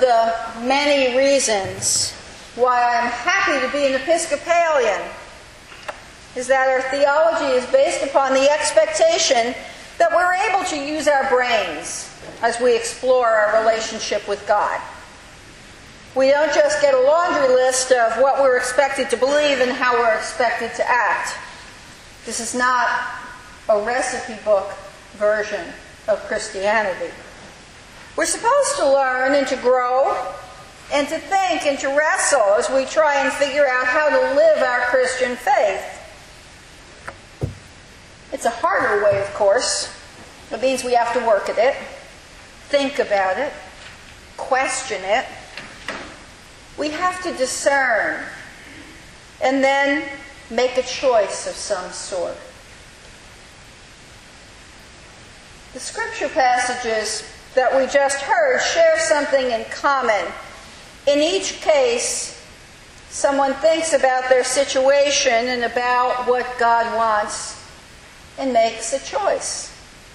the many reasons why I'm happy to be an Episcopalian is that our theology is based upon the expectation that we're able to use our brains as we explore our relationship with God. We don't just get a laundry list of what we're expected to believe and how we're expected to act. This is not a recipe book version of Christianity. We're supposed to learn and to grow and to think and to wrestle as we try and figure out how to live our Christian faith. It's a harder way, of course. It means we have to work at it, think about it, question it. We have to discern and then make a choice of some sort. The scripture passages that we just heard share something in common. In each case, someone thinks about their situation and about what God wants and makes a choice.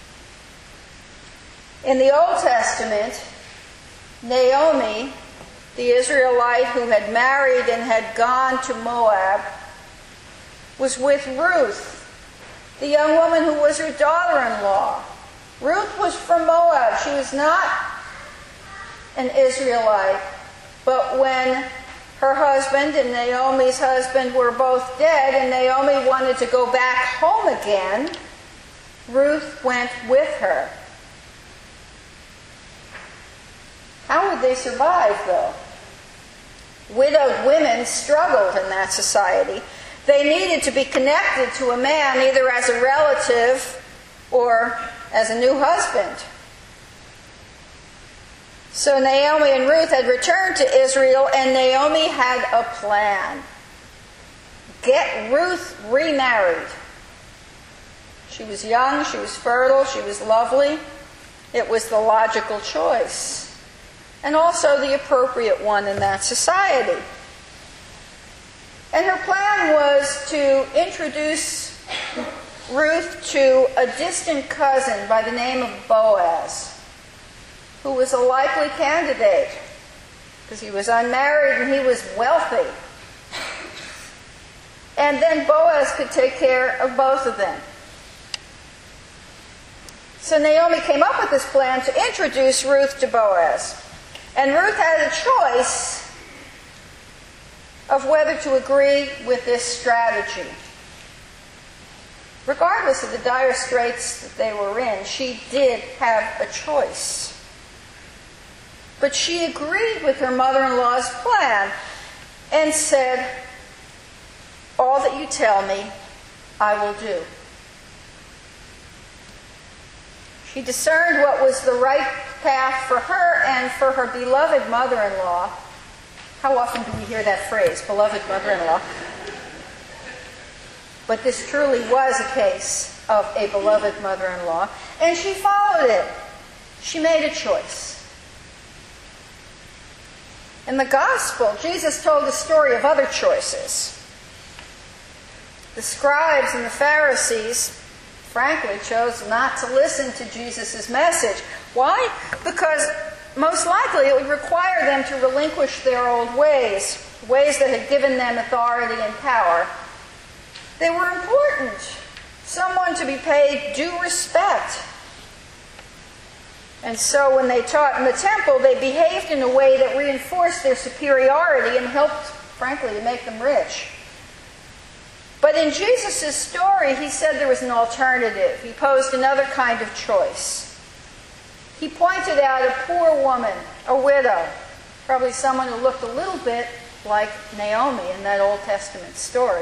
In the Old Testament, Naomi, the Israelite who had married and had gone to Moab, was with Ruth, the young woman who was her daughter-in-law. Ruth was from Moab. She was not an Israelite. But when her husband and Naomi's husband were both dead and Naomi wanted to go back home again, Ruth went with her. How would they survive, though? Widowed women struggled in that society. They needed to be connected to a man either as a relative or as a new husband. So Naomi and Ruth had returned to Israel, and Naomi had a plan. Get Ruth remarried. She was young, she was fertile, she was lovely. It was the logical choice, and also the appropriate one in that society. And her plan was to introduce Ruth to a distant cousin by the name of Boaz, who was a likely candidate because he was unmarried and he was wealthy. And then Boaz could take care of both of them. So Naomi came up with this plan to introduce Ruth to Boaz. And Ruth had a choice of whether to agree with this strategy. Regardless of the dire straits that they were in, she did have a choice. But she agreed with her mother-in-law's plan and said, "All that you tell me, I will do." She discerned what was the right path for her and for her beloved mother-in-law. How often do we hear that phrase, beloved mother-in-law? But this truly was a case of a beloved mother-in-law, and she followed it. She made a choice. In the gospel, Jesus told the story of other choices. The scribes and the Pharisees, frankly, chose not to listen to Jesus' message. Why? Because most likely it would require them to relinquish their old ways that had given them authority and power. They were important. Someone to be paid due respect. And so when they taught in the temple, they behaved in a way that reinforced their superiority and helped, frankly, to make them rich. But in Jesus' story, he said there was an alternative. He posed another kind of choice. He pointed out a poor woman, a widow, probably someone who looked a little bit like Naomi in that Old Testament story.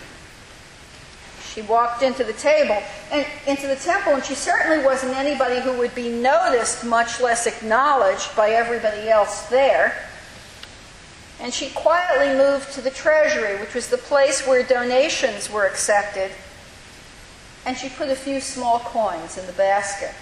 She walked into the temple, and she certainly wasn't anybody who would be noticed, much less acknowledged by everybody else there. And she quietly moved to the treasury, which was the place where donations were accepted, and she put a few small coins in the basket.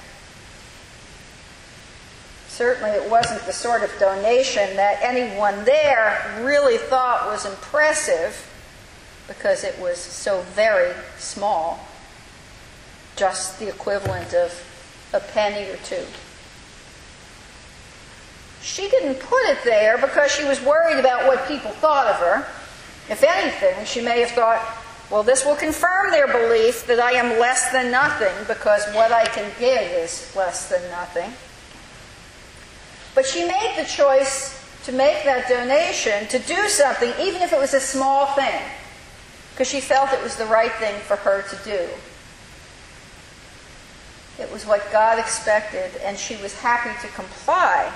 Certainly it wasn't the sort of donation that anyone there really thought was impressive, because it was so very small, just the equivalent of a penny or two. She didn't put it there because she was worried about what people thought of her. If anything, she may have thought, well, this will confirm their belief that I am less than nothing because what I can give is less than nothing. But she made the choice to make that donation, to do something, even if it was a small thing, because she felt it was the right thing for her to do. It was what God expected, and she was happy to comply.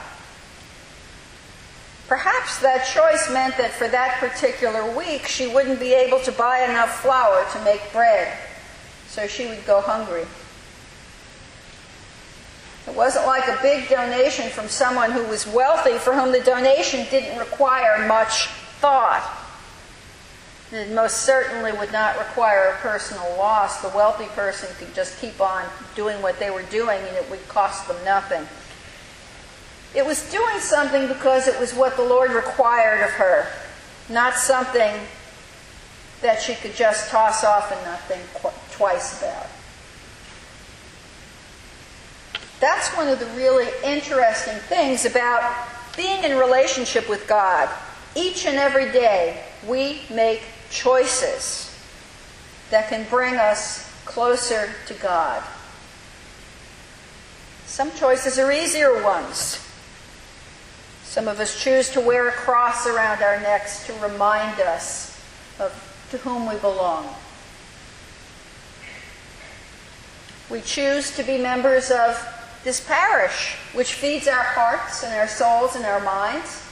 Perhaps that choice meant that for that particular week, she wouldn't be able to buy enough flour to make bread, so she would go hungry. It wasn't like a big donation from someone who was wealthy, for whom the donation didn't require much thought. It most certainly would not require a personal loss. The wealthy person could just keep on doing what they were doing and it would cost them nothing. It was doing something because it was what the Lord required of her, not something that she could just toss off and not think twice about. That's one of the really interesting things about being in relationship with God. Each and every day, we make choices that can bring us closer to God. Some choices are easier ones. Some of us choose to wear a cross around our necks to remind us of to whom we belong. We choose to be members of this parish, which feeds our hearts and our souls and our minds.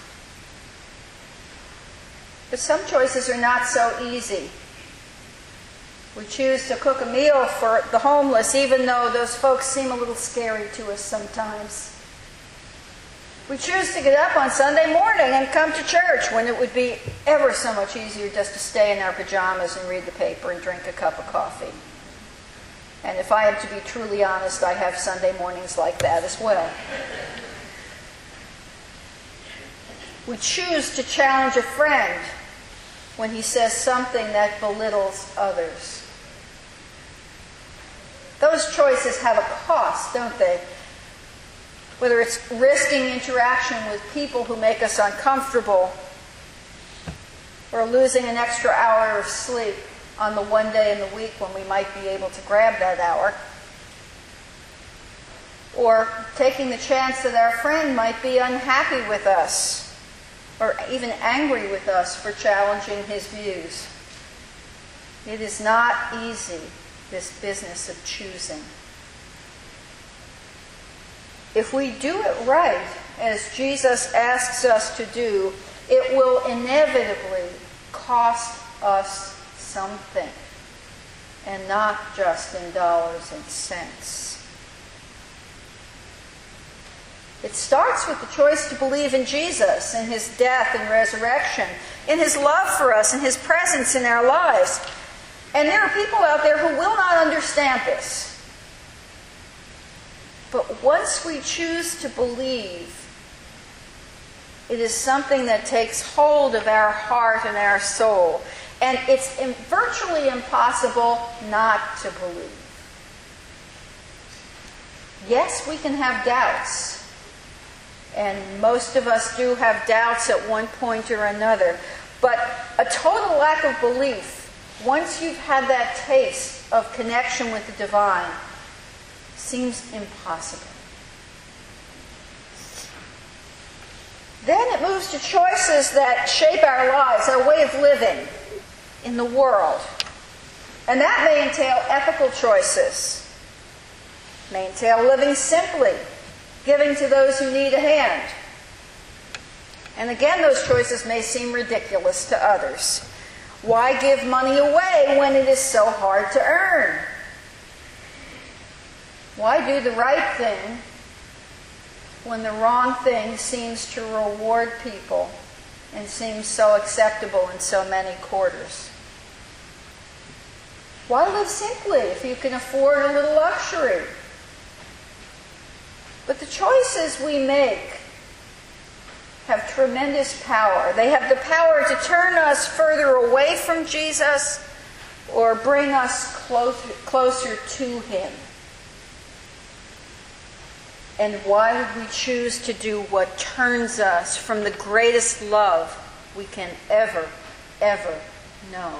But some choices are not so easy. We choose to cook a meal for the homeless, even though those folks seem a little scary to us sometimes. We choose to get up on Sunday morning and come to church when it would be ever so much easier just to stay in our pajamas and read the paper and drink a cup of coffee. And if I am to be truly honest, I have Sunday mornings like that as well. We choose to challenge a friend when he says something that belittles others. Those choices have a cost, don't they? Whether it's risking interaction with people who make us uncomfortable, or losing an extra hour of sleep on the one day in the week when we might be able to grab that hour, or taking the chance that our friend might be unhappy with us, or even angry with us for challenging his views. It is not easy, this business of choosing. If we do it right, as Jesus asks us to do, it will inevitably cost us something, and not just in dollars and cents. It starts with the choice to believe in Jesus, in his death and resurrection, in his love for us, and his presence in our lives. And there are people out there who will not understand this. But once we choose to believe, it is something that takes hold of our heart and our soul. And it's virtually impossible not to believe. Yes, we can have doubts. And most of us do have doubts at one point or another. But a total lack of belief, once you've had that taste of connection with the divine, seems impossible. Then it moves to choices that shape our lives, our way of living in the world. And that may entail ethical choices. It may entail living simply, giving to those who need a hand. And again, those choices may seem ridiculous to others. Why give money away when it is so hard to earn? Why do the right thing when the wrong thing seems to reward people and seems so acceptable in so many quarters? Why live simply if you can afford a little luxury? But the choices we make have tremendous power. They have the power to turn us further away from Jesus or bring us closer to him. And why would we choose to do what turns us from the greatest love we can ever, ever know?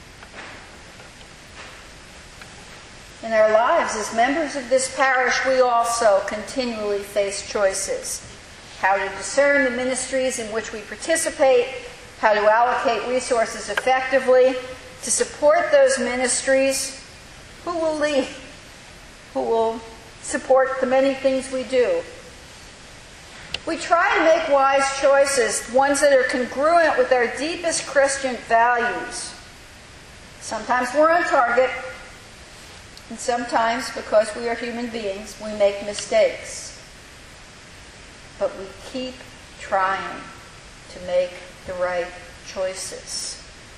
In our lives as members of this parish, we also continually face choices. How to discern the ministries in which we participate, how to allocate resources effectively, to support those ministries, who will lead, who will support the many things we do. We try to make wise choices, ones that are congruent with our deepest Christian values. Sometimes we're on target, and sometimes, because we are human beings, we make mistakes. But we keep trying to make the right choices.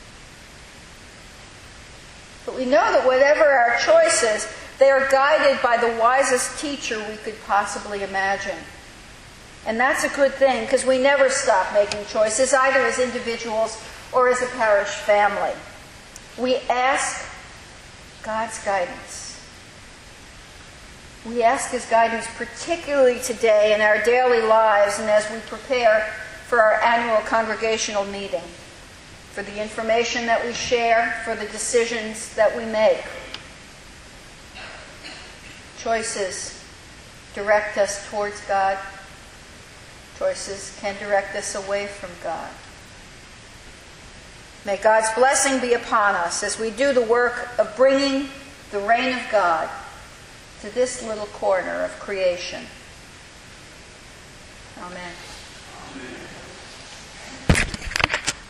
But we know that whatever our choices, they are guided by the wisest teacher we could possibly imagine. And that's a good thing, because we never stop making choices, either as individuals or as a parish family. We ask God's guidance. We ask His guidance particularly today in our daily lives and as we prepare for our annual congregational meeting, for the information that we share, for the decisions that we make. Choices direct us towards God. Choices can direct us away from God. May God's blessing be upon us as we do the work of bringing the reign of God to this little corner of creation. Amen.